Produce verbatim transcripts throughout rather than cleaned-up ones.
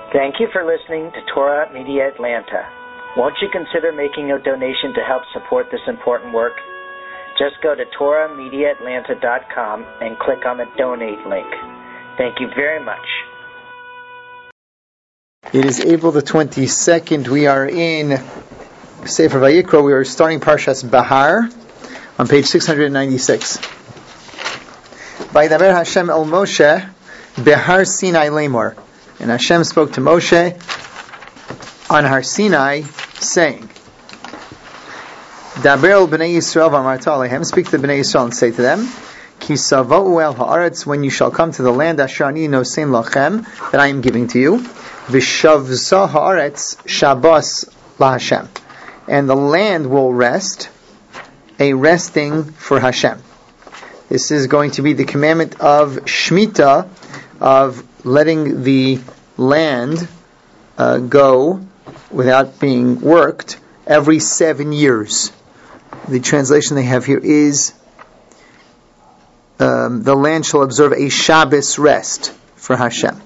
Thank you for listening to Torah Media Atlanta. Won't you consider making a donation to help support this important work? Just go to Torah Media Atlanta dot com and click on the donate link. Thank you very much. It is April the twenty-second. We are in Sefer Vayikra. We are starting Parshas Bahar on page six hundred ninety-six. Vaydaber Hashem el Moshe Behar Sinai Lemor. And Hashem spoke to Moshe on Har Sinai, saying, Daber el Bnei Yisrael v'amarta alehem, speak to the Bnei Yisrael and say to them, Ki sava'u el ha'aretz, when you shall come to the land asher ani nosein lachem, that I am giving to you, v'shavza ha'aretz shabbos laHashem, and the land will rest, a resting for Hashem. This is going to be the commandment of Shemitah, of letting the land uh, go without being worked every seven years. The translation they have here is um, the land shall observe a Shabbos rest for Hashem.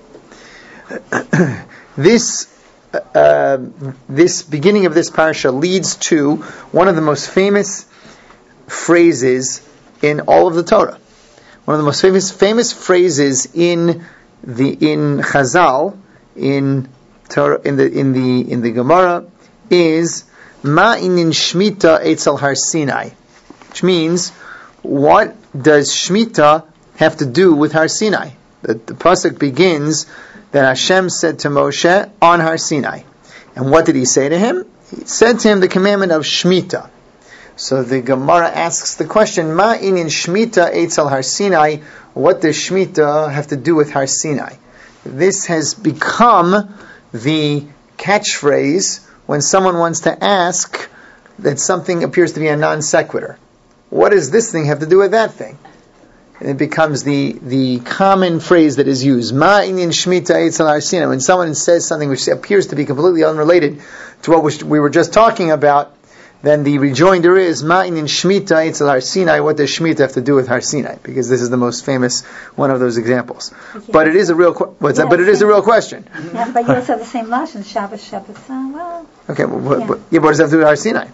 this uh, this beginning of this parasha leads to one of the most famous phrases in all of the Torah. One of the most famous famous phrases in the in Chazal, in Torah, in the in the in the Gemara, is Ma inin Shmita etzel Har Sinai, which means, what does Shmita have to do with Har Sinai? The, the pasuk begins that Hashem said to Moshe on Har Sinai, and what did He say to him? He said to him the commandment of Shmita. So the Gemara asks the question, Ma inin Shmita etzel Har Sinai? What does Shemitah have to do with Har Sinai? This has become the catchphrase when someone wants to ask that something appears to be a non sequitur. What does this thing have to do with that thing? And it becomes the, the common phrase that is used. Ma inyan Shemitah etzel Har Sinai. When someone says something which appears to be completely unrelated to what we were just talking about, then the rejoinder is, Ma inin Shemitah etzel Har Sinai. What does Shemitah have to do with Har Sinai? Because this is the most famous one of those examples. Yeah. But it is a real. What's yeah, that? But it is a real question. Yeah, but you also have the same lashon, Shabbos, Shabbos. Uh, well. Okay, well, yeah. But, yeah, but what does that have to do with Har Sinai?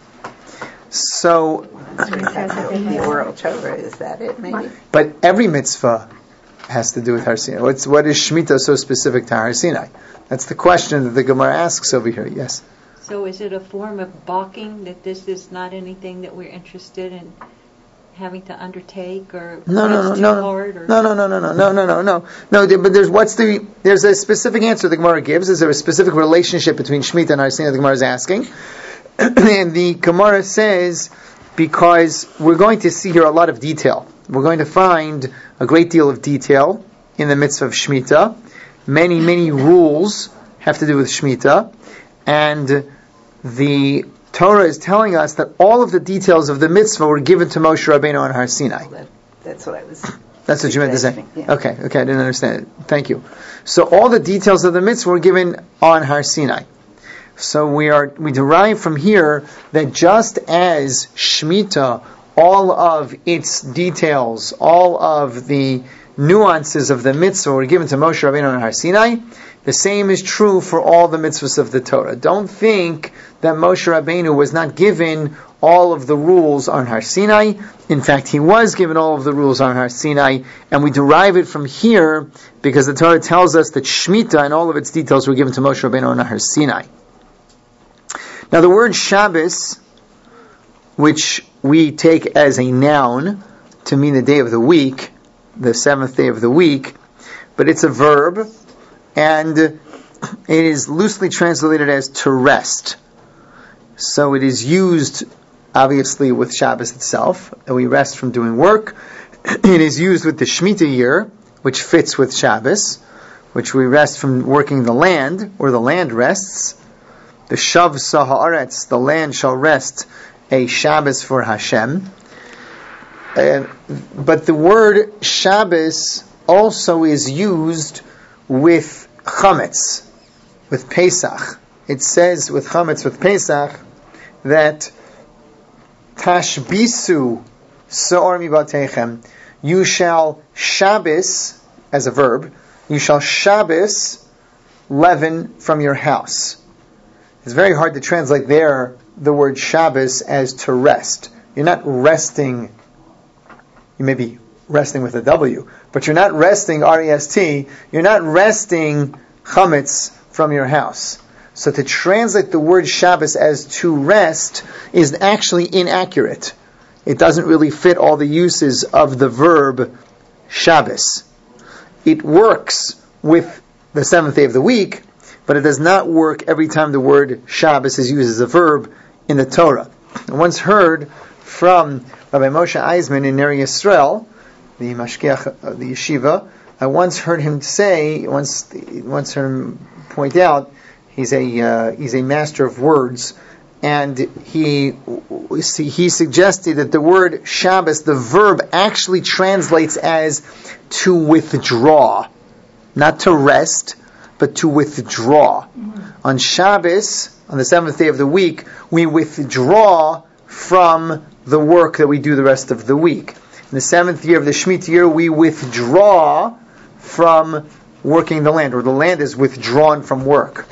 So. The oral Torah, is that it? Maybe. But every mitzvah has to do with Har Sinai. What's what is Shemitah so specific to Har Sinai? That's the question that the Gemara asks over here. Yes. So is it a form of balking that this is not anything that we're interested in having to undertake, or no, no, no, no, hard, or no, no, no, no, no, no, no, no, no, no. But there's what's the there's a specific answer the Gemara gives. Is there a specific relationship between Shemitah and Har Sinai? The Gemara is asking, and the Gemara says, because we're going to see here a lot of detail. We're going to find a great deal of detail in the mitzvah of Shemitah. Many, many rules have to do with Shemitah, and the Torah is telling us that all of the details of the mitzvah were given to Moshe Rabbeinu on Har Sinai. That, that's what I was. That's what you meant to say. Yeah. Okay, okay, I didn't understand it. Thank you. So all the details of the mitzvah were given on Har Sinai. So we are we derive from here that just as Shemitah, all of its details, all of the nuances of the mitzvah were given to Moshe Rabbeinu on Har Sinai, the same is true for all the mitzvahs of the Torah. Don't think that Moshe Rabbeinu was not given all of the rules on Har Sinai. In fact, he was given all of the rules on Har Sinai, and we derive it from here because the Torah tells us that Shemitah and all of its details were given to Moshe Rabbeinu on Har Sinai. Now, the word Shabbos, which we take as a noun to mean the day of the week, the seventh day of the week, but it's a verb, and it is loosely translated as to rest. So it is used, obviously, with Shabbos itself, and we rest from doing work. It is used with the Shemitah year, which fits with Shabbos, which we rest from working the land, or the land rests. The Shav Saha'aretz, the land shall rest, a Shabbos for Hashem. Uh, but the word Shabbos also is used with Chametz, with Pesach. It says with Chametz, with Pesach, that Tashbisu Sa'or Mibatechem, you shall Shabbos, as a verb, you shall Shabbos leaven from your house. It's very hard to translate there the word Shabbos as to rest. You're not resting, you may be resting with a W, but you're not resting, R E S T, you're not resting chametz from your house. So to translate the word Shabbos as to rest is actually inaccurate. It doesn't really fit all the uses of the verb Shabbos. It works with the seventh day of the week, but it does not work every time the word Shabbos is used as a verb in the Torah. I once heard from Rabbi Moshe Eisman in Ner Yisrael, the mashgiach of the yeshiva, I once heard him say, once once heard him point out, he's a uh, he's a master of words, and he he suggested that the word Shabbos, the verb, actually translates as to withdraw, not to rest, but to withdraw. Mm-hmm. On Shabbos, on the seventh day of the week, we withdraw from the work that we do the rest of the week. In the seventh year of the Shemitah year, we withdraw from working the land, or the land is withdrawn from work.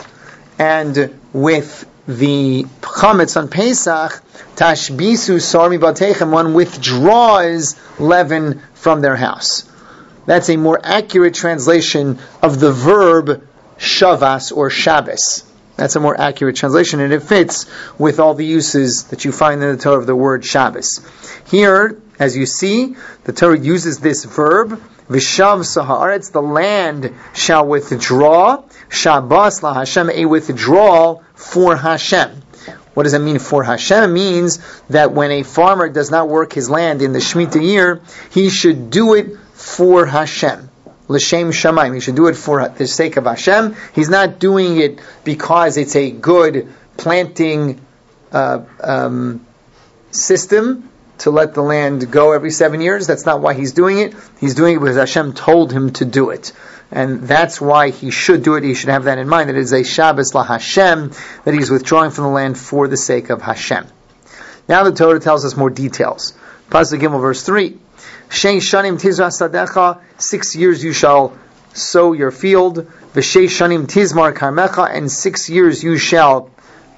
And with the chametz on Pesach, tashbisu sar mibatechem, one withdraws leaven from their house. That's a more accurate translation of the verb shavas or Shabbos. That's a more accurate translation, and it fits with all the uses that you find in the Torah of the word Shabbos. Here, as you see, the Torah uses this verb, Vishav Sahaaretz, the land shall withdraw, Shabbos la Hashem, a withdrawal for Hashem. What does that mean for Hashem? It means that when a farmer does not work his land in the Shemitah year, he should do it for Hashem. L'shem shamayim. He should do it for the sake of Hashem. He's not doing it because it's a good planting uh, um, system to let the land go every seven years. That's not why he's doing it. He's doing it because Hashem told him to do it. And that's why he should do it. He should have that in mind, that it is a Shabbos la Hashem, that he's withdrawing from the land for the sake of Hashem. Now the Torah tells us more details. Pasuk Gimel, verse three. Shei shanim tizra sadecha, six years you shall sow your field. V'shei shanim tizmar karmecha, and six years you shall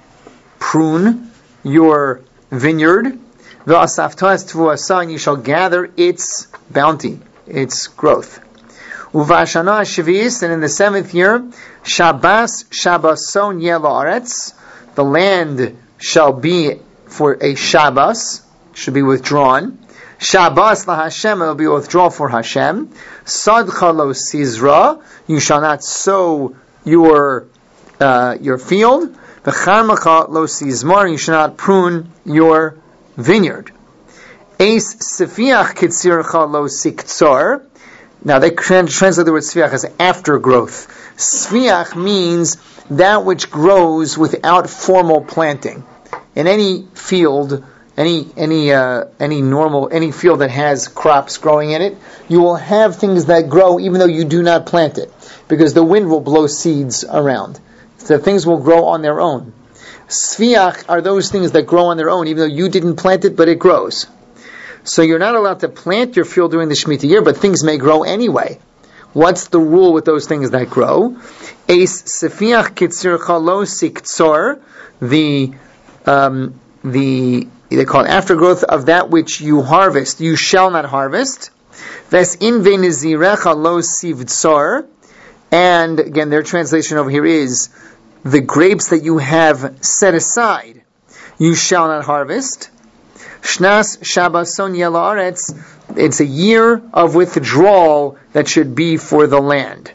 prune your vineyard. V'asaftas tvuasa, and you shall gather its bounty, its growth. Uvashana shvius, and in the seventh year, Shabbos Shabboson yeh la'aretz, the land shall be for a Shabbos, should be withdrawn. Shabbos la Hashem, it will be withdrawal for Hashem. Sadcha lo sizra, you shall not sow your uh, your field. V'charmacha lo sizmar, you shall not prune your vineyard. Eis sefiach kitzircha lo siktzor. Now they translate the word sfiach as aftergrowth. Sfiach means that which grows without formal planting. In any field, Any any uh, any normal any field that has crops growing in it, you will have things that grow even though you do not plant it, because the wind will blow seeds around. So things will grow on their own. Sfiach are those things that grow on their own, even though you didn't plant it, but it grows. So you're not allowed to plant your field during the Shemitah year, but things may grow anyway. What's the rule with those things that grow? Eis sefiach kitzircha lo siktzor, the um, the they call it aftergrowth of that which you harvest, you shall not harvest. Ves in ve'nizirecha lo sivtzor, and again, their translation over here is the grapes that you have set aside, you shall not harvest. Shnas Shabboson yeh la'aretz, it's a year of withdrawal that should be for the land.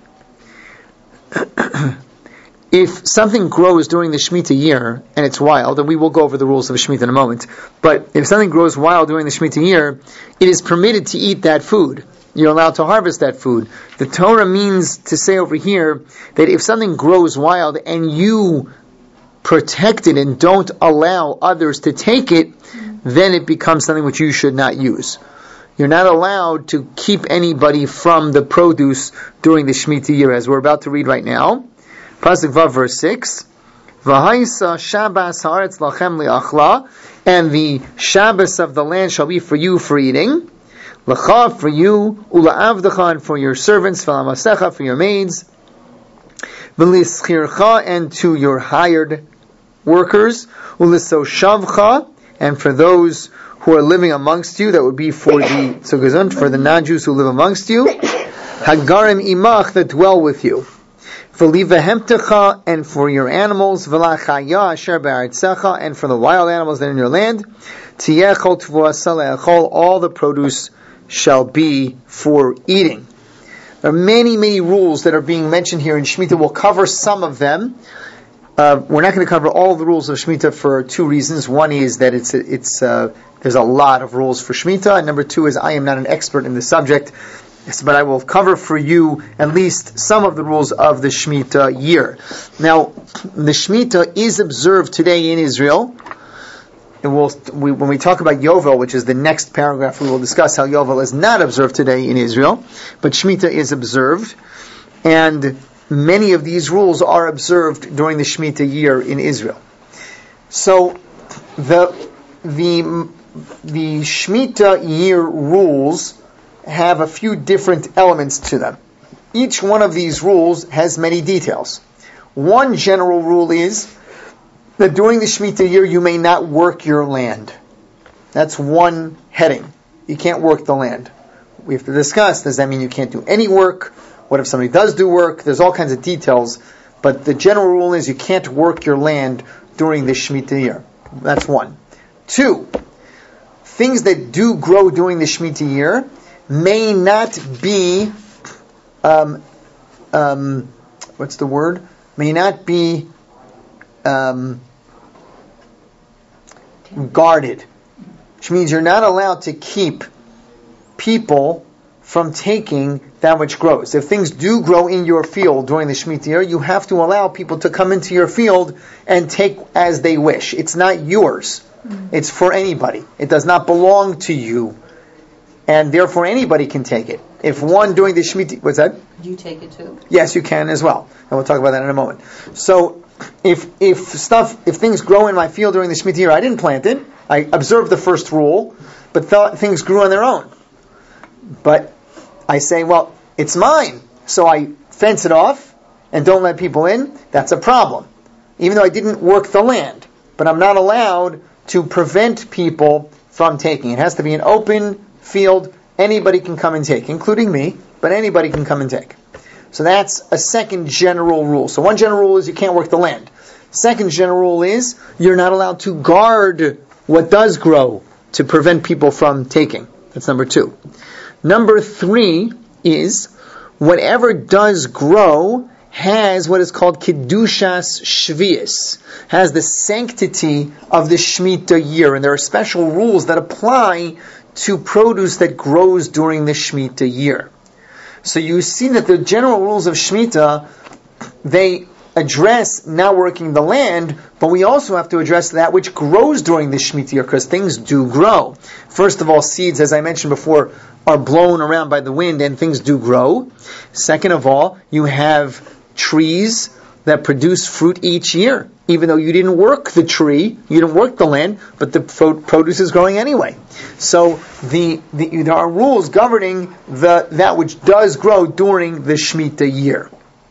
If something grows during the Shemitah year, and it's wild, and we will go over the rules of Shemitah in a moment, but if something grows wild during the Shemitah year, it is permitted to eat that food. You're allowed to harvest that food. The Torah means to say over here that if something grows wild and you protect it and don't allow others to take it, then it becomes something which you should not use. You're not allowed to keep anybody from the produce during the Shemitah year, as we're about to read right now. Pasuk Vav, verse six. V'haisa Shabbos haaretz lachem li'achla, and the Shabbos of the land shall be for you for eating. L'cha, for you, ula'avdecha, and for your servants, v'lamasecha, for your maids. v'lischircha, and to your hired workers, u'lisoshavcha, and for those who are living amongst you, that would be for the tzugazant, for the non-Jews who live amongst you, hagarim imach, that dwell with you, v'livahemtecha, and for your animals, v'lachaya asher ba'aretzecha, and for the wild animals that are in your land, tiyechol tvuasa le'echol, all the produce shall be for eating. There are many, many rules that are being mentioned here in Shemitah. We'll cover some of them. Uh, we're not going to cover all the rules of Shemitah for two reasons. One is that it's it's uh, there's a lot of rules for Shemitah, and number two is I am not an expert in the subject, but I will cover for you at least some of the rules of the Shemitah year. Now, the Shemitah is observed today in Israel. And we'll, we, when we talk about Yovel, which is the next paragraph, we will discuss how Yovel is not observed today in Israel, but Shemitah is observed, and many of these rules are observed during the Shemitah year in Israel. So, the the the Shemitah year rules have a few different elements to them. Each one of these rules has many details. One general rule is that during the Shemitah year you may not work your land. That's one heading. You can't work the land. We have to discuss, does that mean you can't do any work? What if somebody does do work? There's all kinds of details, but the general rule is you can't work your land during the Shemitah year. That's one. Two, things that do grow during the Shemitah year may not be, um, um, what's the word? May not be um, guarded, which means you're not allowed to keep people from taking that which grows. If things do grow in your field during the Shemitah year, you have to allow people to come into your field and take as they wish. It's not yours. Mm-hmm. It's for anybody. It does not belong to you. And therefore anybody can take it. If one during the Shemitah... What's that? Do you take it too? Yes, you can as well. And we'll talk about that in a moment. So, if if stuff, if things grow in my field during the Shemitah year, I didn't plant it. I observed the first rule, but th- things grew on their own. But I say, well, it's mine. So I fence it off and don't let people in. That's a problem. Even though I didn't work the land. But I'm not allowed to prevent people from taking. It has to be an open field. Anybody can come and take, including me, but anybody can come and take. So that's a second general rule. So one general rule is you can't work the land. Second general rule is you're not allowed to guard what does grow to prevent people from taking. That's number two. Number three is whatever does grow has what is called Kedushas Shvius, has the sanctity of the Shemitah year. And there are special rules that apply to produce that grows during the Shemitah year. So you see that the general rules of Shemitah, they address not working the land, but we also have to address that which grows during the Shemitah year, because things do grow. First of all, seeds, as I mentioned before, are blown around by the wind and things do grow. Second of all, you have trees that produce fruit each year. Even though you didn't work the tree, you didn't work the land, but the produce is growing anyway. So the, the there are rules governing the that which does grow during the Shemitah year.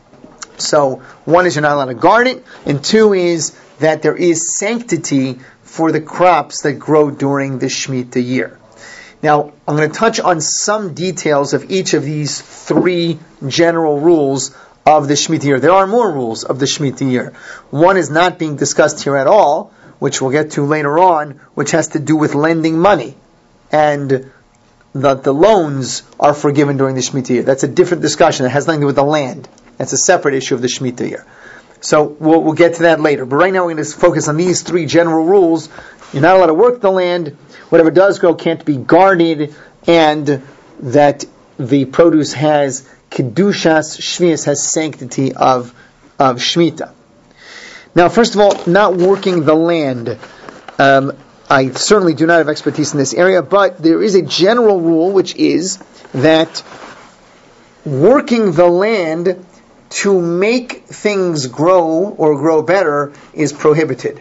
So one is you're not allowed to guard it, and two is that there is sanctity for the crops that grow during the Shemitah year. Now, I'm going to touch on some details of each of these three general rules of the Shemitah year. There are more rules of the Shemitah year. One is not being discussed here at all, which we'll get to later on, which has to do with lending money. And that the loans are forgiven during the Shemitah year. That's a different discussion. It has nothing to do with the land. That's a separate issue of the Shemitah year. So we'll, we'll get to that later. But right now we're going to focus on these three general rules. You're not allowed to work the land. Whatever does grow can't be guarded. And that the produce has Kedushas Shvius, has sanctity of, of Shemitah. Now, first of all, not working the land. Um, I certainly do not have expertise in this area, but there is a general rule, which is that working the land to make things grow or grow better is prohibited.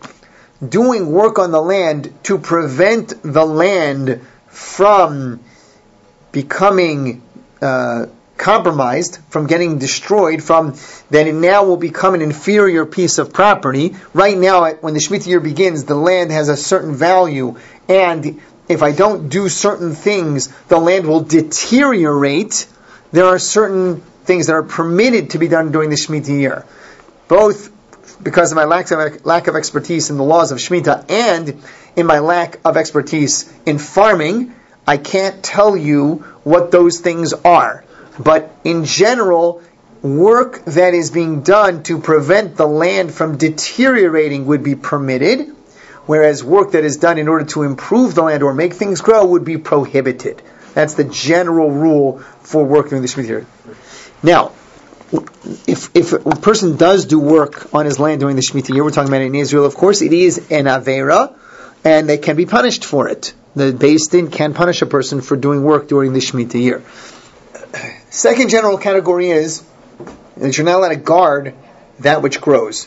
Doing work on the land to prevent the land from becoming uh, compromised, from getting destroyed, from that it now will become an inferior piece of property. Right now, when the Shemitah year begins, the land has a certain value, and if I don't do certain things, the land will deteriorate. There are certain things that are permitted to be done during the Shemitah year, both because of my lack of, lack of expertise in the laws of Shemitah and in my lack of expertise in farming. I can't tell you what those things are. But in general, work that is being done to prevent the land from deteriorating would be permitted, whereas work that is done in order to improve the land or make things grow would be prohibited. That's the general rule for work during the Shemitah year. Now, if if a person does do work on his land during the Shemitah year, we're talking about in Israel, of course, it is an Avera, and they can be punished for it. The Beis Din can punish a person for doing work during the Shemitah year. Second general category is that you're not allowed to guard that which grows.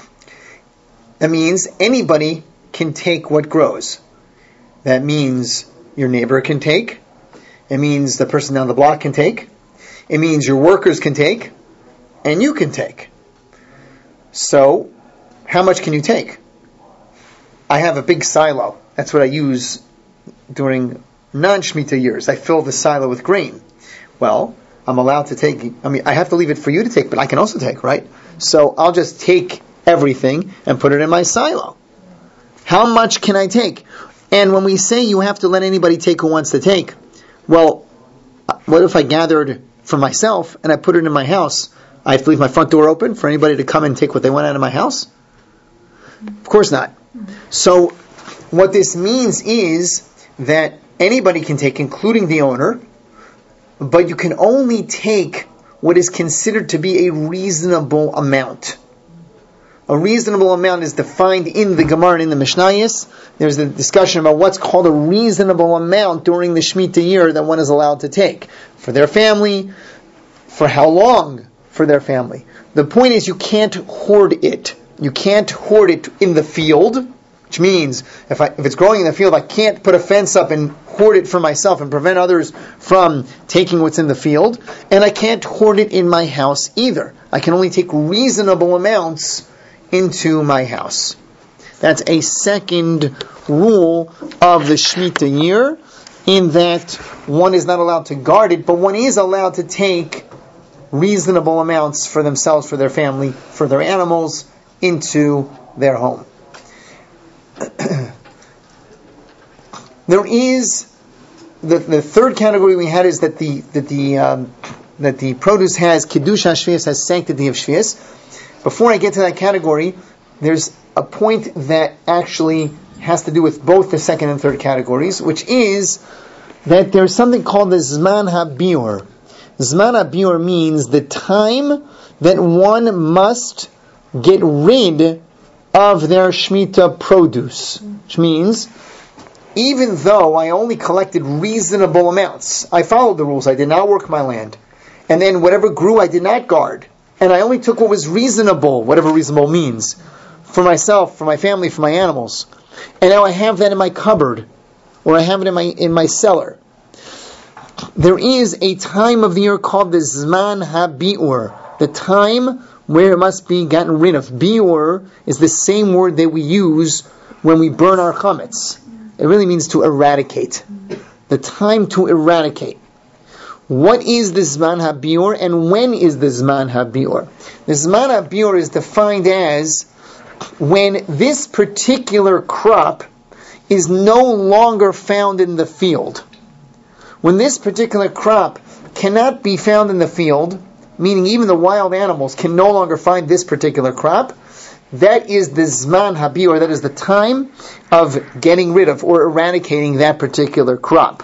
That means anybody can take what grows. That means your neighbor can take. It means the person down the block can take. It means your workers can take. And you can take. So, how much can you take? I have a big silo. That's what I use during non-Shemitah years. I fill the silo with grain. Well, I'm allowed to take, I mean, I have to leave it for you to take, but I can also take, right? So I'll just take everything and put it in my silo. How much can I take? And when we say you have to let anybody take who wants to take, well, what if I gathered for myself and I put it in my house? I have to leave my front door open for anybody to come and take what they want out of my house? Of course not. So what this means is that anybody can take, including the owner, but you can only take what is considered to be a reasonable amount. A reasonable amount is defined in the Gemara and in the Mishnayos. There's a discussion about what's called a reasonable amount during the Shemitah year that one is allowed to take. For their family, for how long for their family. The point is you can't hoard it. You can't hoard it in the field, which means if I, if it's growing in the field, I can't put a fence up and hoard it for myself and prevent others from taking what's in the field. And I can't hoard it in my house either. I can only take reasonable amounts into my house. That's a second rule of the Shemitah year, in that one is not allowed to guard it, but one is allowed to take reasonable amounts for themselves, for their family, for their animals, into their home. There is the the third category we had is that the that the um, that the produce has kiddush hashvius, has sanctity of shvius. Before I get to that category, there's a point that actually has to do with both the second and third categories, which is that there's something called the Zman HaBiur. Zman HaBiur means the time that one must get rid of their Shemitah produce. Which means, even though I only collected reasonable amounts, I followed the rules, I did not work my land, and then whatever grew I did not guard, and I only took what was reasonable, whatever reasonable means, for myself, for my family, for my animals. And now I have that in my cupboard, or I have it in my in my cellar. There is a time of the year called the Zman HaBiur, the time where it must be gotten rid of. Biur is the same word that we use when we burn our chametz. It really means to eradicate. The time to eradicate. What is the Zman HaBiur and when is the Zman HaBiur? The Zman HaBiur is defined as when this particular crop is no longer found in the field. When this particular crop cannot be found in the field, meaning even the wild animals can no longer find this particular crop, that is the Zman HaBiur, that is the time of getting rid of or eradicating that particular crop.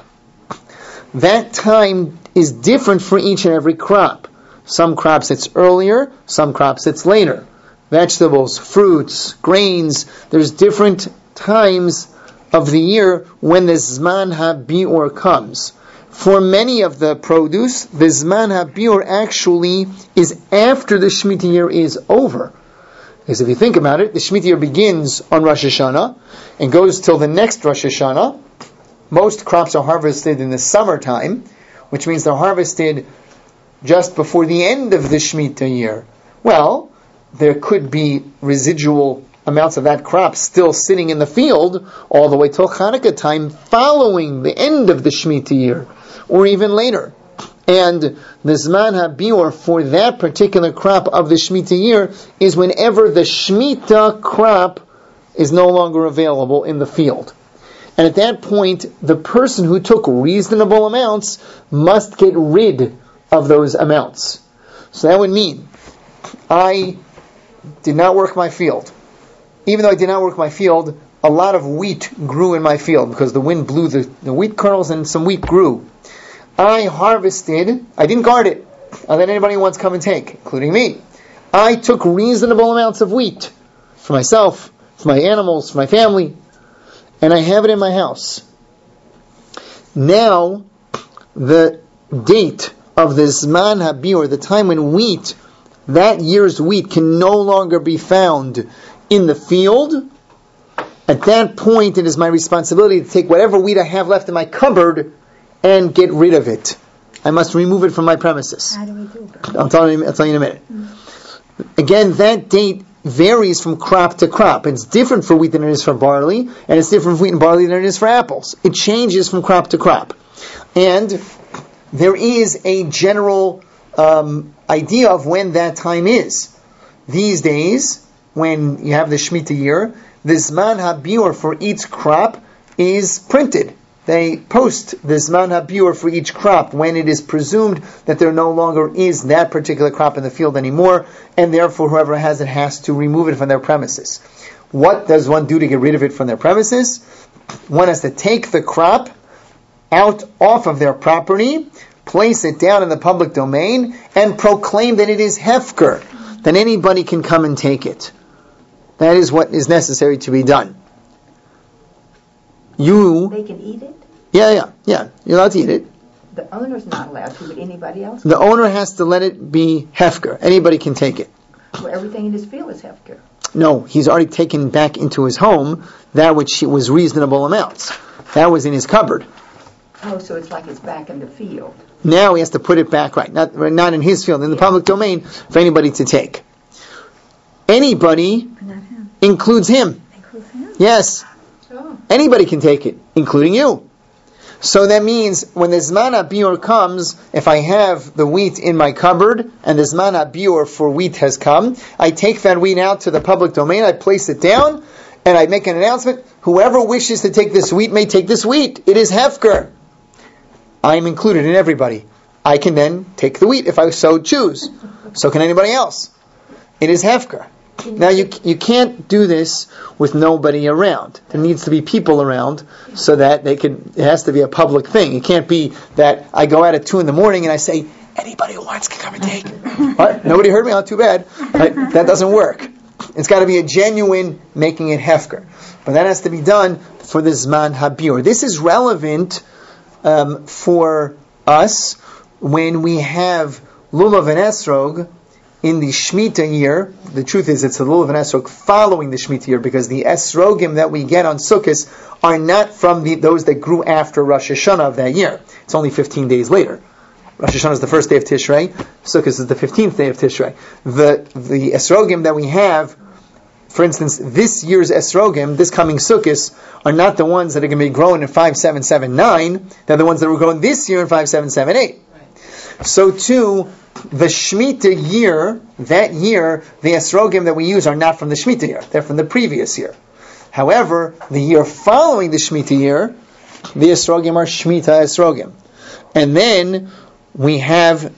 That time is different for each and every crop. Some crops it's earlier, some crops it's later. Vegetables, fruits, grains, there's different times of the year when the Zman HaBiur comes. For many of the produce, the Zman HaBiur actually is after the Shemitah year is over. Because if you think about it, the Shemitah year begins on Rosh Hashanah and goes till the next Rosh Hashanah. Most crops are harvested in the summertime, which means they're harvested just before the end of the Shemitah year, well, there could be residual amounts of that crop still sitting in the field all the way till Hanukkah time following the end of the Shemitah year, or even later. And the Zman HaBiur for that particular crop of the Shemitah year is whenever the Shemitah crop is no longer available in the field. And at that point, the person who took reasonable amounts must get rid of those amounts. So that would mean, I did not work my field. Even though I did not work my field, a lot of wheat grew in my field because the wind blew the, the wheat kernels and some wheat grew. I harvested, I didn't guard it, and then anybody wants to come and take, including me. I took reasonable amounts of wheat for myself, for my animals, for my family, and I have it in my house. Now, the date of the Zman HaBiur, the time when wheat, that year's wheat, can no longer be found in the field, at that point it is my responsibility to take whatever wheat I have left in my cupboard and get rid of it. I must remove it from my premises. How do we do that? I'll tell you, I'll tell you in a minute. Mm. Again, that date varies from crop to crop. It's different for wheat than it is for barley, and it's different for wheat and barley than it is for apples. It changes from crop to crop. And there is a general um, idea of when that time is. These days, when you have the Shemitah year, the Zman HaBiur for each crop is printed. They post the Zman HaBiur for each crop when it is presumed that there no longer is that particular crop in the field anymore, and therefore whoever has it has to remove it from their premises. What does one do to get rid of it from their premises? One has to take the crop out off of their property, place it down in the public domain, and proclaim that it is hefker, that anybody can come and take it. That is what is necessary to be done. You... They can eat it? Yeah, yeah, yeah. You're allowed to eat it. The owner's not allowed to, but anybody else? The owner has to let it be hefker. Anybody can take it. Well, everything in his field is hefker. No, he's already taken back into his home that which was reasonable amounts. That was in his cupboard. Oh, so it's like it's back in the field. Now he has to put it back right. Not, not in his field, in the yeah. public domain for anybody to take. Anybody him. includes him. Includes him? Yes. Oh. Anybody can take it, including you. So that means when the Zman HaBiur comes, if I have the wheat in my cupboard and the Zman HaBiur for wheat has come, I take that wheat out to the public domain, I place it down, and I make an announcement, whoever wishes to take this wheat may take this wheat. It is hefker. I am included in everybody. I can then take the wheat if I so choose. So can anybody else. It is hefker. Now you you can't do this with nobody around. There needs to be people around so that they can. It has to be a public thing. It can't be that I go out at two in the morning and I say anybody who wants can come and take. What? Nobody heard me? Oh, too bad. Right? That doesn't work. It's got to be a genuine making it hefker, but that has to be done for the Zman HaBiur. This is relevant um, for us when we have lulav and esrog. In the Shemitah year, the truth is it's a lulav and esrog following the Shemitah year, because the esrogim that we get on Sukkot are not from the, those that grew after Rosh Hashanah of that year. It's only fifteen days later. Rosh Hashanah is the first day of Tishrei. Sukkot is the fifteenth day of Tishrei. The the esrogim that we have, for instance, this year's esrogim, this coming Sukkot, are not the ones that are going to be growing in five seven seven nine. They're the ones that were growing this year in five seven seven eight. So too, the Shemitah year, that year, the esrogim that we use are not from the Shemitah year. They're from the previous year. However, the year following the Shemitah year, the esrogim are Shemitah esrogim. And then we have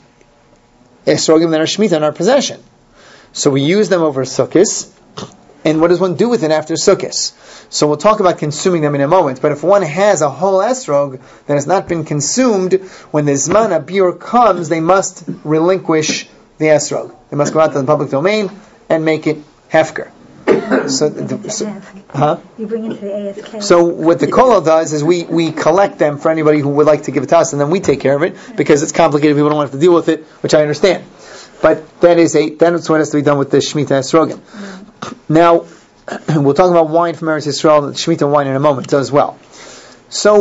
esrogim that are Shemitah in our possession. So we use them over Sukkot. And what does one do with it after Sukkot? So we'll talk about consuming them in a moment. But if one has a whole esrog that has not been consumed, when the Zman HaBiur comes, they must relinquish the esrog. They must go out to the public domain and make it hefker. So, the, so, huh? You bring it to the A S K. So what the kollel does is we, we collect them for anybody who would like to give it to us, and then we take care of it because it's complicated. People don't have to deal with it, which I understand. But that is a that's what has to be done with the Shemitah esrogim. Mm. Now, we'll talk about wine from Eretz Yisrael and Shemitah wine in a moment as well. So,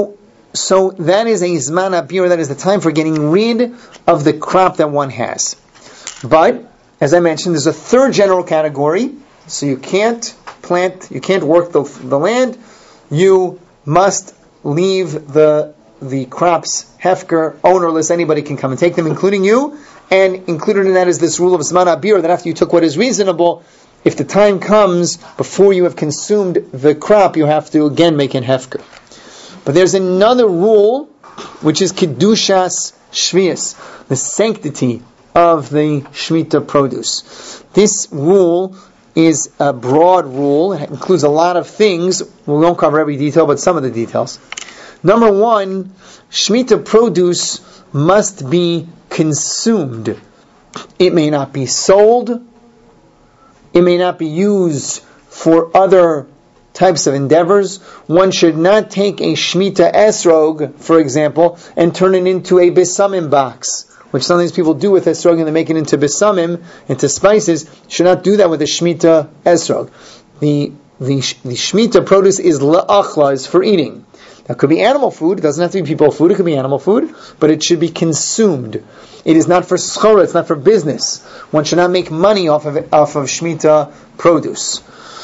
So that is a Zman Abir, that is the time for getting rid of the crop that one has. But, as I mentioned, there's a third general category. So you can't plant, you can't work the, the land. You must leave the the crops hefker, ownerless. Anybody can come and take them, including you. And included in that is this rule of Zman Abir, that after you took what is reasonable, if the time comes before you have consumed the crop, you have to again make it hefker. But there's another rule, which is Kedushas Shvius, the sanctity of the Shemitah produce. This rule is a broad rule. It includes a lot of things. We won't cover every detail, but some of the details. Number one, Shemitah produce must be consumed. It may not be sold. It may not be used for other types of endeavors. One should not take a Shemitah esrog, for example, and turn it into a besamim box, which some of these people do with esrog, and they make it into besamim, into spices. You should not do that with a Shemitah esrog. The the, the Shemitah produce is la'achla, is for eating. Now, it could be animal food. It doesn't have to be people food. It could be animal food, but it should be consumed. It is not for schora. It's not for business. One should not make money off of it, off of Shemitah produce.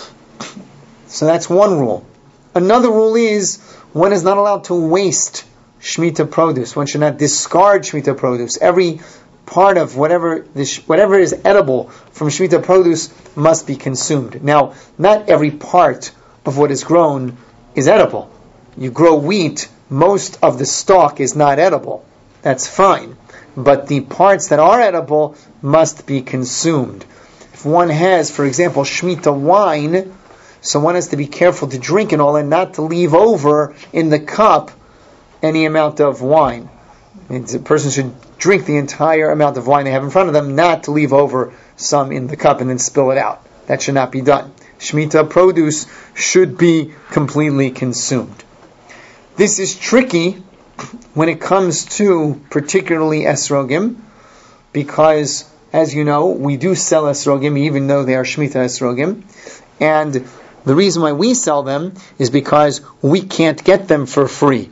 So that's one rule. Another rule is one is not allowed to waste Shemitah produce. One should not discard Shemitah produce. Every part of whatever this, whatever is edible from Shemitah produce must be consumed. Now, not every part of what is grown is edible. You grow wheat, most of the stalk is not edible. That's fine. But the parts that are edible must be consumed. If one has, for example, Shemitah wine, so one has to be careful to drink it all and not to leave over in the cup any amount of wine. A person should drink the entire amount of wine they have in front of them, not to leave over some in the cup and then spill it out. That should not be done. Shemitah produce should be completely consumed. This is tricky when it comes to particularly esrogim, because, as you know, we do sell esrogim even though they are Shemitah esrogim, and the reason why we sell them is because we can't get them for free.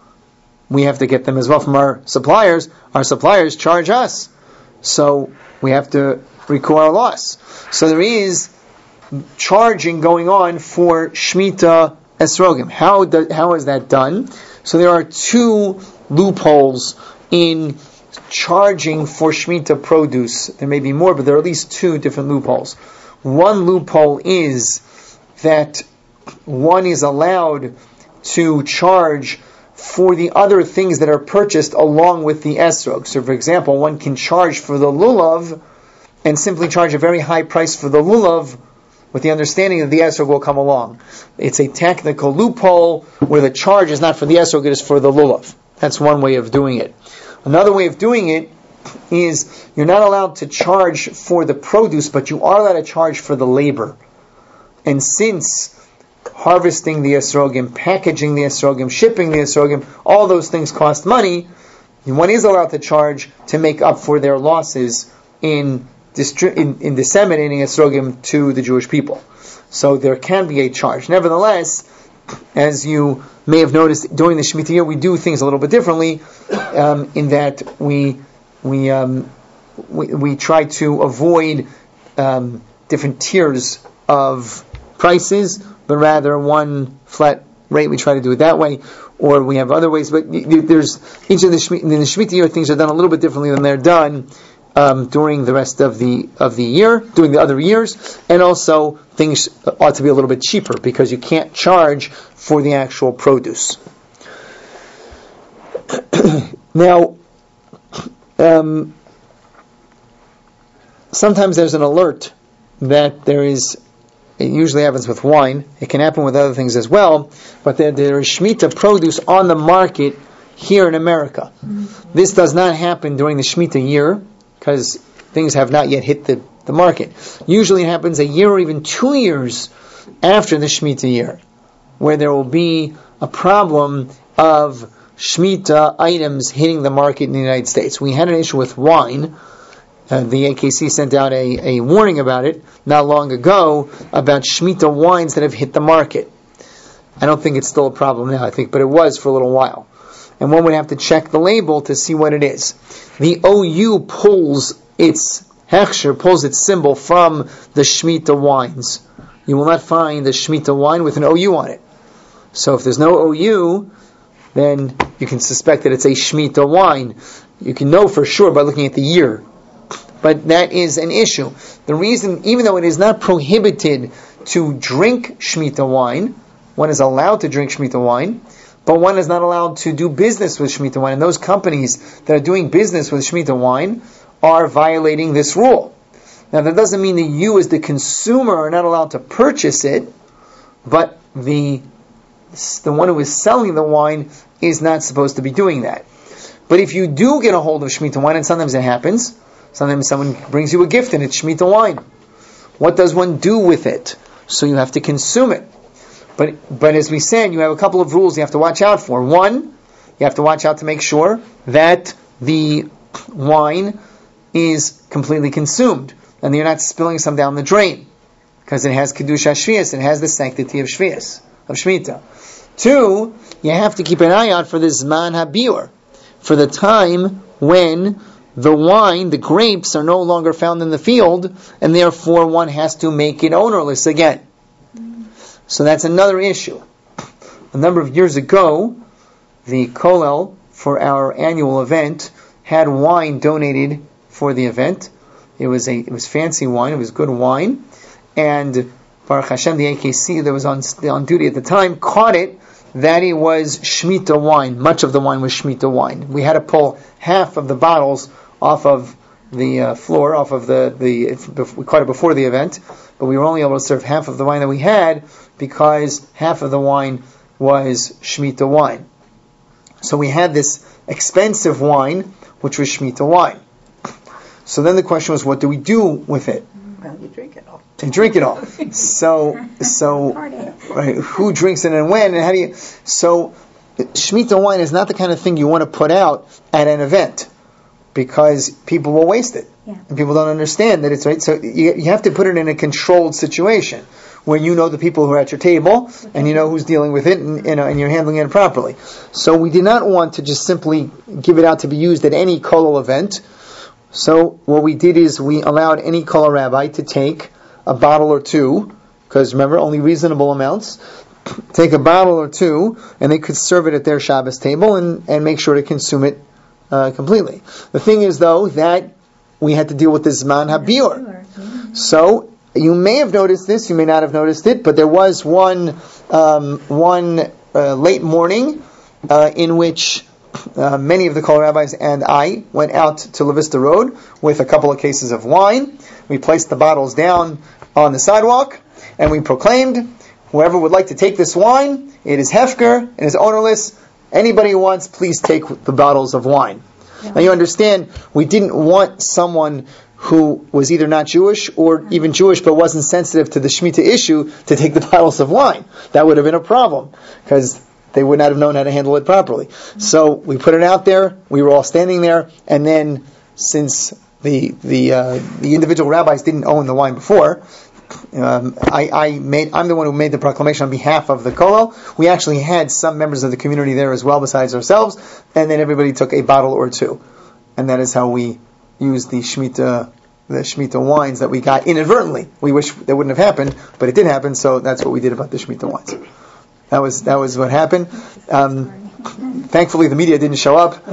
We have to get them as well from our suppliers. Our suppliers charge us, so we have to recoup our loss. So there is charging going on for Shemitah esrogim. How do, how is that done? So there are two loopholes in charging for Shemitah produce. There may be more, but there are at least two different loopholes. One loophole is that one is allowed to charge for the other things that are purchased along with the esrog. So, for example, one can charge for the lulav and simply charge a very high price for the lulav, with the understanding that the esrog will come along. It's a technical loophole where the charge is not for the esrog, it is for the lulav. That's one way of doing it. Another way of doing it is you're not allowed to charge for the produce, but you are allowed to charge for the labor. And since harvesting the esrogim, packaging the esrogim, shipping the esrogim, all those things cost money, one is allowed to charge to make up for their losses in Distri- in, in disseminating esrogim to the Jewish people. So there can be a charge. Nevertheless, as you may have noticed during the Shemitah year, we do things a little bit differently, um, in that we we, um, we we try to avoid um, different tiers of prices, but rather one flat rate. We try to do it that way, or we have other ways. But there's each of the Shemitah, in the Shemitah year, things are done a little bit differently than they're done Um, during the rest of the of the year, during the other years, and also things ought to be a little bit cheaper because you can't charge for the actual produce. Now, um, sometimes there's an alert that there is. It usually happens with wine. It can happen with other things as well, but there, there is Shemitah produce on the market here in America. Mm-hmm. This does not happen during the Shemitah year, because things have not yet hit the, the market. Usually it happens a year or even two years after the Shemitah year, where there will be a problem of Shemitah items hitting the market in the United States. We had an issue with wine. Uh, the A K C sent out a, a warning about it not long ago about Shemitah wines that have hit the market. I don't think it's still a problem now, I think, but it was for a little while. and one would have to check the label to see what it is. The O U pulls its hechsher, pulls its symbol from the Shemitah wines. You will not find the Shemitah wine with an O U on it. So if there's no O U, then you can suspect that it's a Shemitah wine. You can know for sure by looking at the year. But that is an issue. The reason, even though it is not prohibited to drink Shemitah wine, one is allowed to drink Shemitah wine, but one is not allowed to do business with Shemitah wine. And those companies that are doing business with Shemitah wine are violating this rule. Now that doesn't mean that you as the consumer are not allowed to purchase it, but the the one who is selling the wine is not supposed to be doing that. But if you do get a hold of Shemitah wine, and sometimes it happens, sometimes someone brings you a gift and it's Shemitah wine. What does one do with it? So you have to consume it. But but as we said, you have a couple of rules you have to watch out for. One, you have to watch out to make sure that the wine is completely consumed, and you're not spilling some down the drain, because it has Kedusha Shvius, it has the sanctity of Shvius, of Shemitah. Two, you have to keep an eye out for the Zman HaBiur, for the time when the wine, the grapes, are no longer found in the field, and therefore one has to make it ownerless again. So that's another issue. A number of years ago, the Kollel, for our annual event, had wine donated for the event. It was a it was fancy wine, it was good wine, and Baruch Hashem, the A K C that was on on duty at the time caught it that it was Shemitah wine. Much of the wine was Shemitah wine. We had to pull half of the bottles off of the uh, floor, off of the, the we caught it before the event, but we were only able to serve half of the wine that we had because half of the wine was Shemitah wine. So we had this expensive wine, which was Shemitah wine. So then the question was, what do we do with it? Well, you drink it all. You drink it all. So, so right, who drinks it and when, and how do you? So, Shemitah wine is not the kind of thing you want to put out at an event, because people will waste it, yeah. and people don't understand that it's right. So you, you have to put it in a controlled situation where you know the people who are at your table, and you know who's dealing with it, and, you know, and you're handling it properly. So we did not want to just simply give it out to be used at any kollel event. So what we did is we allowed any kollel rabbi to take a bottle or two, because remember, only reasonable amounts, take a bottle or two, and they could serve it at their Shabbos table and, and make sure to consume it uh, completely. The thing is, though, that we had to deal with the Zman HaBiur. So you may have noticed this, you may not have noticed it, but there was one um, one uh, late morning uh, in which Uh, many of the Kollel rabbis and I went out to La Vista Road with a couple of cases of wine. We placed the bottles down on the sidewalk, and we proclaimed, whoever would like to take this wine, it is hefker, it is ownerless. Anybody who wants, please take the bottles of wine. Yeah. Now you understand, we didn't want someone who was either not Jewish or even Jewish but wasn't sensitive to the Shemitah issue to take the bottles of wine. That would have been a problem, because they would not have known how to handle it properly. So we put it out there. We were all standing there, and then since the the uh, the individual rabbis didn't own the wine before, um, I, I made I'm the one who made the proclamation on behalf of the kollel. We actually had some members of the community there as well, besides ourselves, and then everybody took a bottle or two, and that is how we used the Shemitah the Shemitah wines that we got inadvertently. We wish that wouldn't have happened, but it did happen. So that's what we did about the Shemitah wines. That was that was what happened. Um, thankfully, the media didn't show up.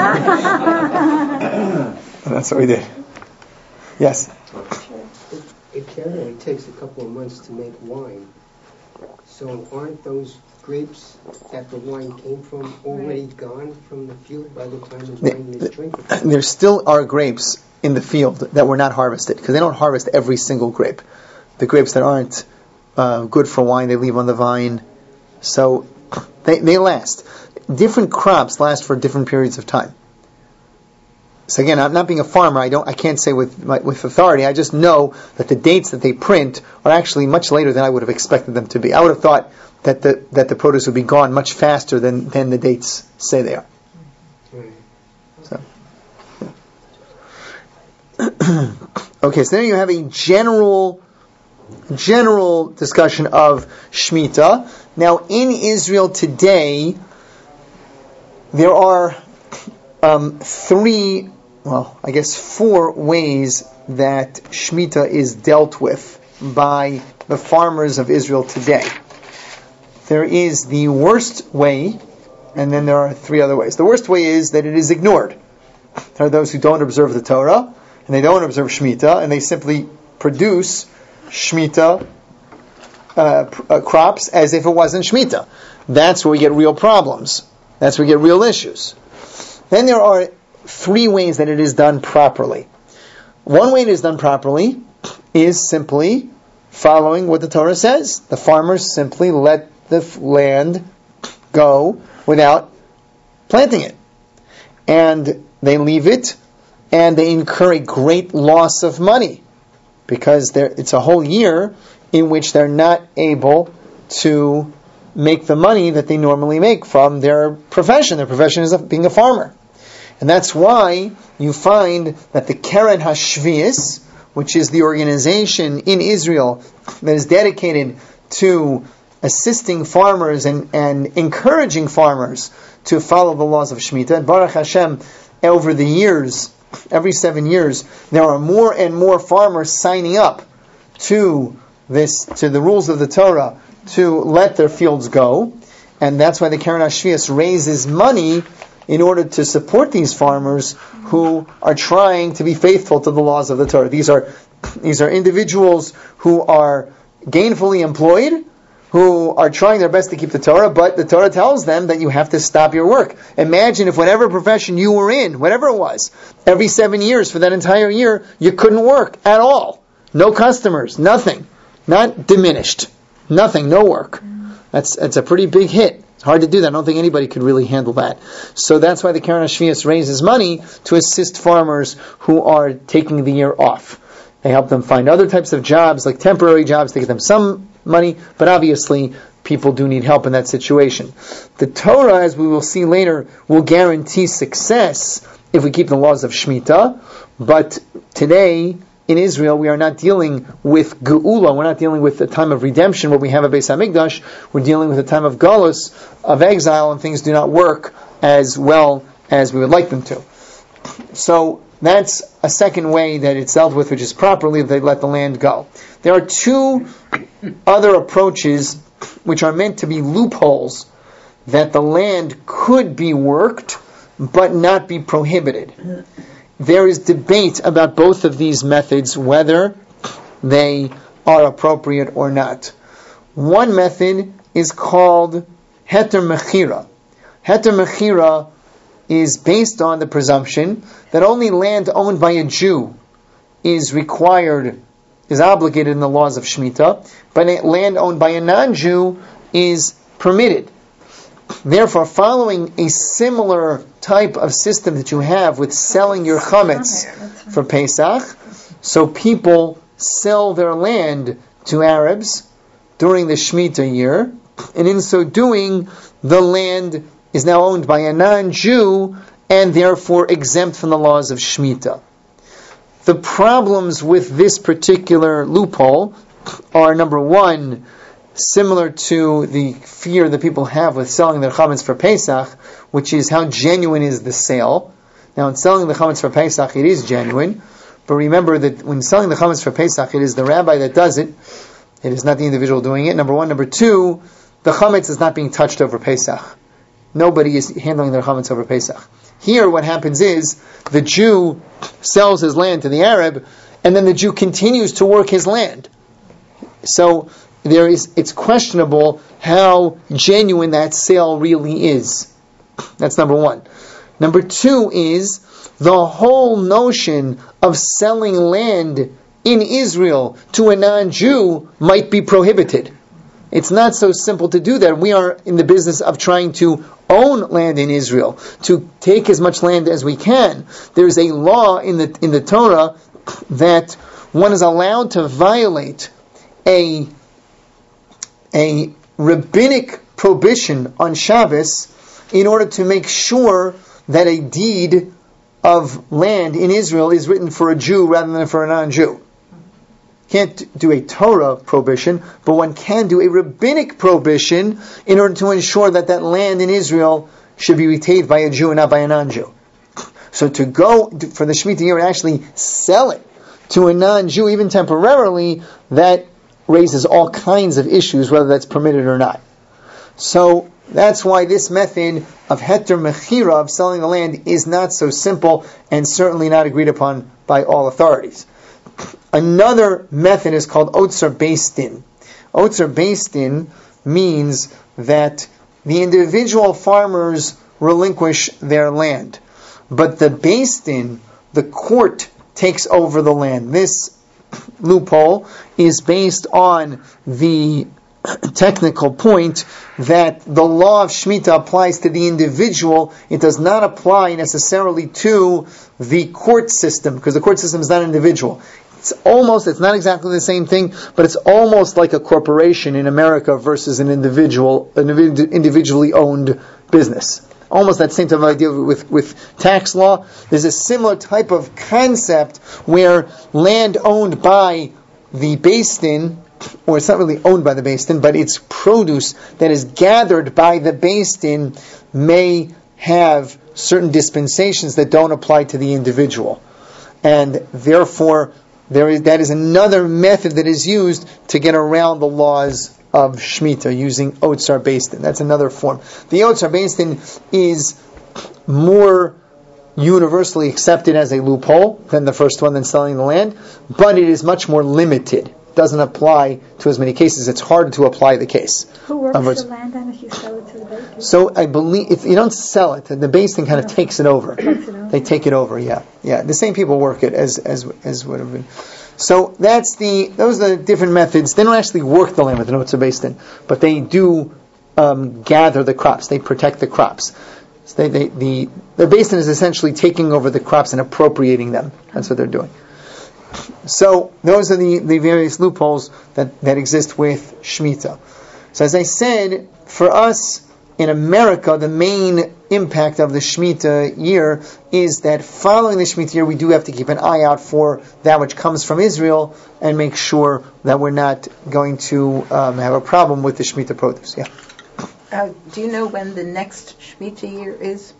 That's what we did. Yes. It generally takes a couple of months to make wine. So aren't those grapes that the wine came from already gone from the field by the time the wine is drinking? There still are grapes in the field that were not harvested, because they don't harvest every single grape. The grapes that aren't uh, good for wine, they leave on the vine. So they they last. Different crops last for different periods of time. So again, I'm not being a farmer. I don't. I can't say with my, with authority. I just know that the dates that they print are actually much later than I would have expected them to be. I would have thought that the that the produce would be gone much faster than, than the dates say they are. So. Okay, so there you have a general general discussion of Shemitah. Now, in Israel today, there are um, three, well, I guess four ways that Shemitah is dealt with by the farmers of Israel today. There is the worst way, and then there are three other ways. The worst way is that it is ignored. There are those who don't observe the Torah, and they don't observe Shemitah, and they simply produce Shemitah uh, pr- uh, crops as if it wasn't Shemitah. That's where we get real problems. That's where we get real issues. Then there are three ways that it is done properly. One way it is done properly is simply following what the Torah says. The farmers simply let the f- land go without planting it. And they leave it, and they incur a great loss of money, because it's a whole year in which they're not able to make the money that they normally make from their profession. Their profession is being a farmer. And that's why you find that the Keren HaShvius, which is the organization in Israel that is dedicated to assisting farmers and, and encouraging farmers to follow the laws of Shemitah. And Baruch Hashem, over the years, every seven years, there are more and more farmers signing up to this, to the rules of the Torah, to let their fields go. And that's why the Keren HaShvius raises money in order to support these farmers who are trying to be faithful to the laws of the Torah. These are these are individuals who are gainfully employed, who are trying their best to keep the Torah, but the Torah tells them that you have to stop your work. Imagine if whatever profession you were in, whatever it was, every seven years for that entire year, you couldn't work at all. No customers, nothing. Not diminished. Nothing, no work. That's, that's a pretty big hit. It's hard to do that. I don't think anybody could really handle that. So that's why the Keren HaShvius raises money to assist farmers who are taking the year off. They help them find other types of jobs, like temporary jobs, to get them some money, but obviously people do need help in that situation. The Torah, as we will see later, will guarantee success if we keep the laws of Shemitah, but today in Israel we are not dealing with Geula, we're not dealing with the time of redemption where we have a Beis HaMikdash, we're dealing with the time of Galus, of exile, and things do not work as well as we would like them to. So that's a second way that it's dealt with, which is properly, they let the land go. There are two other approaches which are meant to be loopholes that the land could be worked but not be prohibited. There is debate about both of these methods, whether they are appropriate or not. One method is called Heter Mechira. Heter Mechira is based on the presumption that only land owned by a Jew is required, is obligated in the laws of Shemitah, but land owned by a non-Jew is permitted. Therefore, following a similar type of system that you have with selling your chametz for Pesach, so people sell their land to Arabs during the Shemitah year, and in so doing, the land is now owned by a non-Jew and therefore exempt from the laws of Shemitah. The problems with this particular loophole are, number one, similar to the fear that people have with selling their chametz for Pesach, which is how genuine is the sale. Now, in selling the chametz for Pesach, it is genuine, but remember that when selling the chametz for Pesach, it is the rabbi that does it. It is not the individual doing it. Number one. Number two, the chametz is not being touched over Pesach. Nobody is handling their chametz over Pesach. Here, what happens is, the Jew sells his land to the Arab, and then the Jew continues to work his land. So, there is, it's questionable how genuine that sale really is. That's number one. Number two is, the whole notion of selling land in Israel to a non-Jew might be prohibited. It's not so simple to do that. We are in the business of trying to own land in Israel, to take as much land as we can. There's a law in the in the Torah that one is allowed to violate a a rabbinic prohibition on Shabbos in order to make sure that a deed of land in Israel is written for a Jew rather than for a non-Jew. Can't do a Torah prohibition, but one can do a rabbinic prohibition in order to ensure that that land in Israel should be retained by a Jew and not by a non-Jew. So to go for the Shemitah year and actually sell it to a non-Jew, even temporarily, that raises all kinds of issues, whether that's permitted or not. So that's why this method of heter mechira, of selling the land, is not so simple and certainly not agreed upon by all authorities. Another method is called otzer beis din. Otzer beis din means that the individual farmers relinquish their land, but the beis din, the court, takes over the land. This loophole is based on the technical point that the law of Shemitah applies to the individual. It does not apply necessarily to the court system, because the court system is not individual. It's almost, it's not exactly the same thing, but it's almost like a corporation in America versus an individual, an individually owned business. Almost that same type of idea with, with tax law. There's a similar type of concept where land owned by the beis din, or it's not really owned by the beis din, but it's produce that is gathered by the beis din, may have certain dispensations that don't apply to the individual. And therefore, there is, that is another method that is used to get around the laws of Shemitah, using otzer beis din. That's another form. The otzer beis din is more universally accepted as a loophole than the first one, than selling the land, but it is much more limited. It doesn't apply to as many cases. It's harder to apply the case. Who works Um, the land then if you sell it to the baker? So I believe if you don't sell it, the beis din kind of takes it over. Takes it over. They take it over. Yeah, yeah. The same people work it as as as would have been. So that's the those are the different methods. They don't actually work the land with an otzer beis din, but they do um, gather the crops. They protect the crops. So they, they, the the beis din is essentially taking over the crops and appropriating them. That's what they're doing. So those are the, the various loopholes that, that exist with Shemitah. So as I said, for us in America, the main impact of the Shemitah year is that following the Shemitah year, we do have to keep an eye out for that which comes from Israel and make sure that we're not going to um, have a problem with the Shemitah produce. Yeah. Uh, do you know when the next Shemitah year is?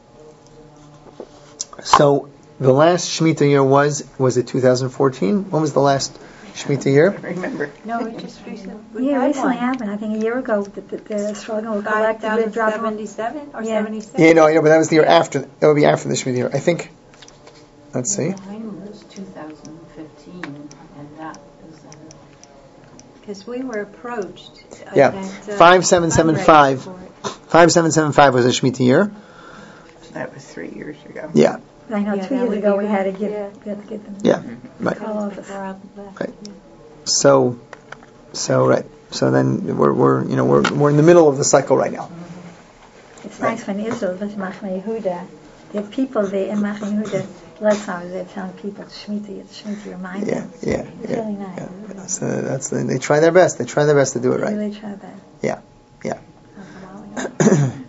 So the last Shemitah year was, was it two thousand fourteen? When was the last Shemitah year? I remember. No, it just recently. Yeah, recently happened. I think a year ago that the, the struggle with Five collective thousand drop. seventy-seven or Yeah. seventy-six. Yeah, no, yeah, but that was the year after. That would be after the Shemitah year, I think. Let's see. Mine was two thousand fifteen, and that was uh, Because we were approached. uh, Yeah, at, uh, five seven seven five. fundraiser for it. five seven seven five was a Shemitah year. That was three years ago. Yeah, I know Yeah, two that years would ago be we had to right. give, Yeah. we had to give them. yeah, right. Call office. Before I left. Right. So, so right. So then we're we're you know we're we're in the middle of the cycle right now. It's nice when Israel does Machne Yehuda. The people there in Machne Yehuda, last time they're telling people it's Shemitah, it's Shemitah, remind Yeah, them. yeah, It's yeah. really nice. yeah. That's the, that's the, they try their best. They try their best to do it They right. really try that. Yeah, yeah. That's a while ago.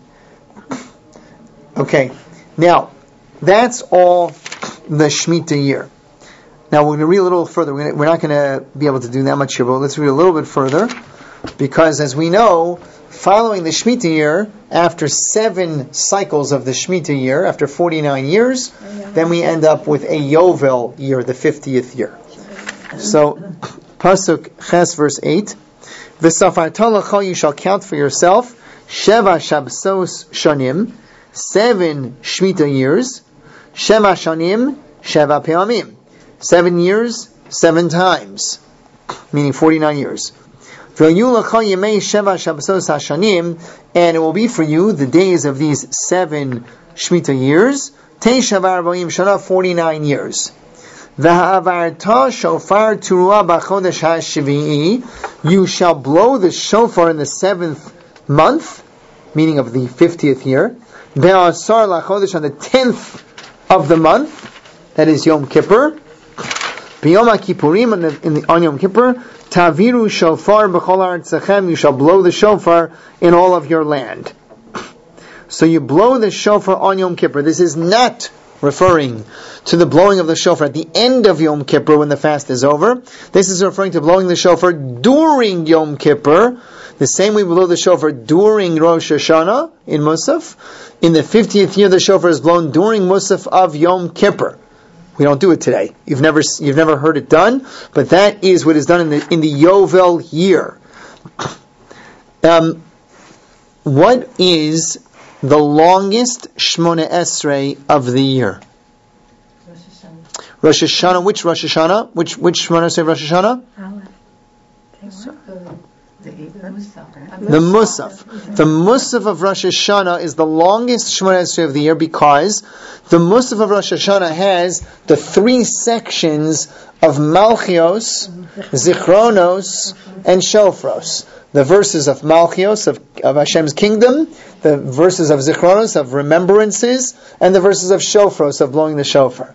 Okay, now that's all the Shemitah year. Now we're going to read a little further. We're, gonna, we're not going to be able to do that much here, but let's read a little bit further, because as we know, following the Shemitah year, after seven cycles of the Shemitah year, after forty-nine years, then we end up with a Yovel year, the fiftieth year. So, Pasuk Ches, verse eight, V'safarta lecha, you shall count for yourself, Sheva Shabsos Shanim, seven Shemitah years, Shema Shanim, Sheva Pe'amim, seven years, seven times, meaning forty-nine years. V'yu lecha yemei Sheva Shabsos Hashanim, and it will be for you the days of these seven Shemitah years, Teisha v'arbaim shana, forty-nine years. V'ha'avarta shofar teruah b'chodesh ha'shvi'i, you shall blow the shofar in the seventh month, meaning of the fiftieth year. Be'asar lachodesh, on the tenth of the month, that is Yom Kippur. B'yom HaKippurim, on, the, in the, on Yom Kippur, taviru shofar b'chol ha'artzachem, you shall blow the shofar in all of your land. So you blow the shofar on Yom Kippur. This is not referring to the blowing of the shofar at the end of Yom Kippur when the fast is over. This is referring to blowing the shofar during Yom Kippur, The same way we blow the shofar during Rosh Hashanah in Musaf. In the fiftieth year, the shofar is blown during Musaf of Yom Kippur. We don't do it today. You've never you've never heard it done, but that is what is done in the in the Yovel year. Um, what is the longest Shmona Esrei of the year? Rosh Hashanah. Rosh Hashanah. Which Rosh Hashanah? Which which Shmona Esrei of Rosh Hashanah? The Musaf. The Musaf. The Musaf of Rosh Hashanah is the longest Shmona Esrei of the year because the Musaf of Rosh Hashanah has the three sections of Malchios, Zichronos, and Shofros. The verses of Malchios, of, of Hashem's kingdom, the verses of Zichronos, of remembrances, and the verses of Shofros, of blowing the shofar.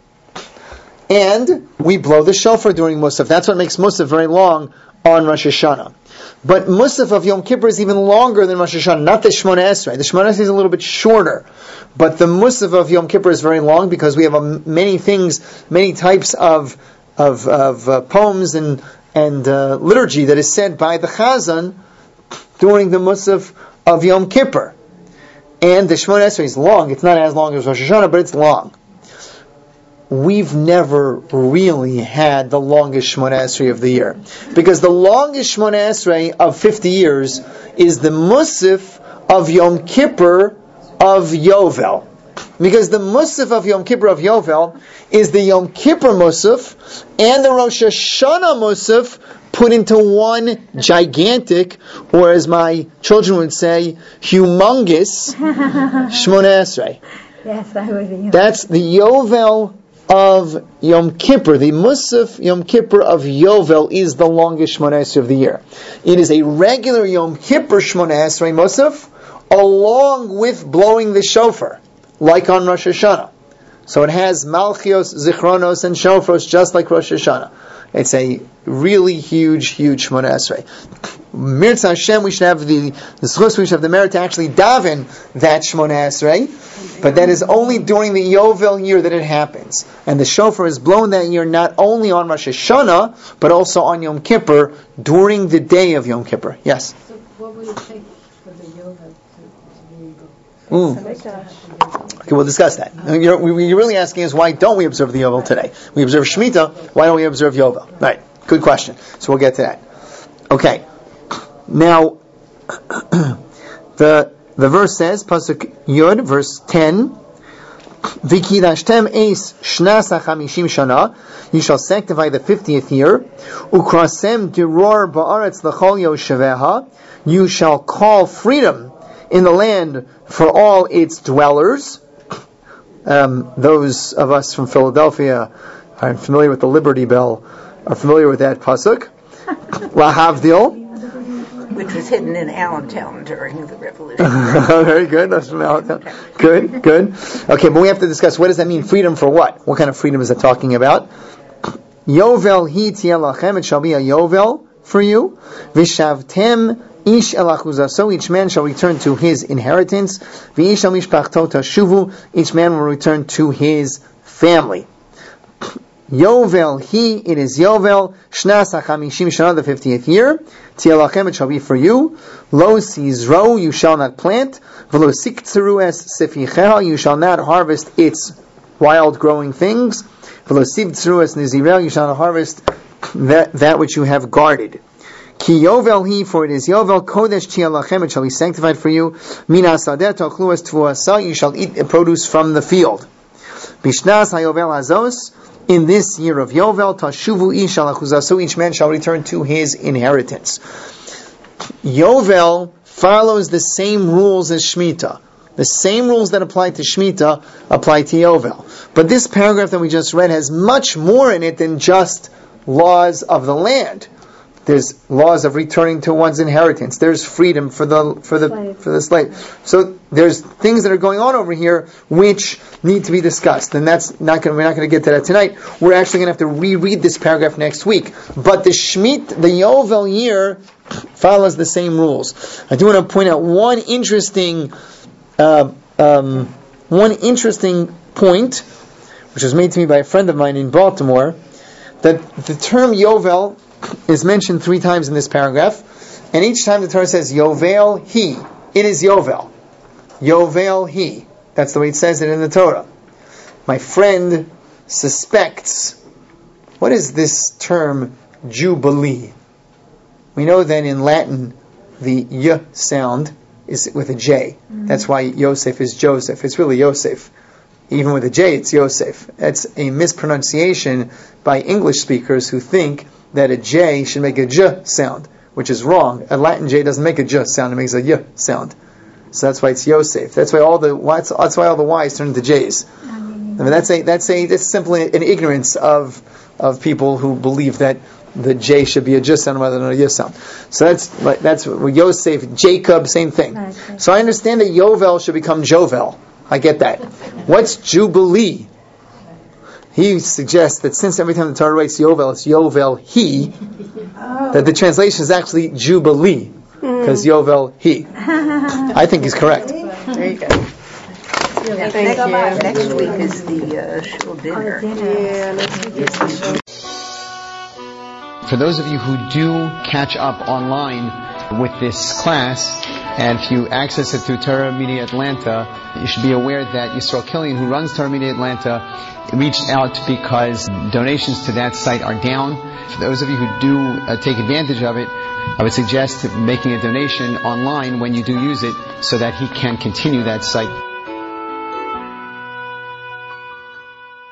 And we blow the shofar during Musaf. That's what makes Musaf very long on Rosh Hashanah. But Musaf of Yom Kippur is even longer than Rosh Hashanah, not the Shmona Esrei. The Shmona Esrei is a little bit shorter. But the Musaf of Yom Kippur is very long because we have a, many things, many types of of, of uh, poems and, and uh, liturgy that is said by the Chazan during the Musaf of Yom Kippur. And the Shmona Esrei is long. It's not as long as Rosh Hashanah, but it's long. We've never really had the longest Shmona Esrei of the year. Because the longest Shmona Esrei of fifty years is the Musaf of Yom Kippur of Yovel. Because the Musaf of Yom Kippur of Yovel is the Yom Kippur Musaf and the Rosh Hashanah Musaf put into one gigantic, or as my children would say, humongous Shmona Esrei. Yes, that would be. That's the Yovel of Yom Kippur. The Musaf Yom Kippur of Yovel is the longest Shmona Esrei of the year. It is a regular Yom Kippur Shmona Esrei Musaf, along with blowing the shofar, like on Rosh Hashanah. So it has Malchios, Zichronos, and Shofros, just like Rosh Hashanah. It's a really huge, huge Shmona Esrei. Mirza Hashem, we should have the the schus, we should have the merit to actually daven that Shmona Esrei, but that is only during the Yovel year that it happens. And the shofar is blown that year not only on Rosh Hashanah, but also on Yom Kippur, during the day of Yom Kippur. Yes? So what would it take for the yoga to, to be able? Mm. Okay, we'll discuss that. You're, you're really asking us, why don't we observe the Yovel today? We observe Shemitah, why don't we observe Yovel? Right, good question. So we'll get to that. Okay, now, the the verse says, Pasuk Yud, verse ten, V'kidashtem eis shnas hachamishim shana, you shall sanctify the fiftieth year, Ukrasem diror ba'aretz l'chol yosheveha, you shall call freedom in the land for all its dwellers. Um, those of us from Philadelphia are familiar with the Liberty Bell, are familiar with that pasuk. Lahavdil. Which was hidden in Allentown during the Revolution. Very good. That's from Allentown. Good, good. Okay, but we have to discuss, what does that mean? Freedom for what? What kind of freedom is it talking about? Yovel hi tiyeh lachem, it shall be a Yovel for you. Vishavtem ish el achuzaso, each man shall return to his inheritance. V'ish al mishpachto tashuvu, each man will return to his family. Yovel he, it is Yovel, shnas hachamishim shana, the fiftieth year. Tiyeh lachem, it shall be for you. Lo sizro, you shall not plant. V'lo siktzeru es seficheha, you shall not harvest its wild growing things. V'lo sivtzeru es nizirel, you shall not harvest that, that which you have guarded. Ki Yovel he, for it is Yovel, kodesh tiyeh lachem, it shall be sanctified for you. Min hasadeh tochlu es tvuasa, you shall eat produce from the field. Bishnas hayovel hazos, in this year of Yovel, tashuvu ish al achuzaso, each man shall return to his inheritance. Yovel follows the same rules as Shemitah. The same rules that apply to Shemitah apply to Yovel. But this paragraph that we just read has much more in it than just laws of the land. There's laws of returning to one's inheritance. There's freedom for the for the slave. for the slave. So there's things that are going on over here which need to be discussed, and that's not going. We're not going to get to that tonight. We're actually going to have to reread this paragraph next week. But the Shmit, the Yovel year, follows the same rules. I do want to point out one interesting, uh, um, one interesting point, which was made to me by a friend of mine in Baltimore, that the term Yovel is mentioned three times in this paragraph, And each time the Torah says Yovel he, it is Yovel. Yovel he. That's the way it says it in the Torah. My friend suspects. What is this term Jubilee? We know that in Latin the Y sound is with a J. Mm-hmm. That's why Yosef is Joseph. It's really Yosef. Even with a J, it's Yosef. That's a mispronunciation by English speakers who think that a J should make a J sound, which is wrong. A Latin J doesn't make a J sound; it makes a Y sound. So that's why it's Yosef. That's why all the that's why all the Y's turn into J's. I mean, that's a that's a that's simply an ignorance of of people who believe that the J should be a J sound rather than a Y sound. So that's like that's Yosef, Jacob, same thing. Okay. So I understand that Yovel should become Jovel. I get that. What's Jubilee? He suggests that since every time the Torah writes Yovel, it's Yovel he, oh. that the translation is actually Jubilee, because mm. Yovel he. I think he's correct. There you go. Yeah, thank next, you. Next week is the uh, shul dinner. Oh, dinner. Yeah, next week is the For those of you who do catch up online with this class, and if you access it through Torah Media Atlanta, you should be aware that Yisrael Killian, who runs Torah Media Atlanta, reached out because donations to that site are down. For those of you who do uh, take advantage of it, I would suggest making a donation online when you do use it so that he can continue that site.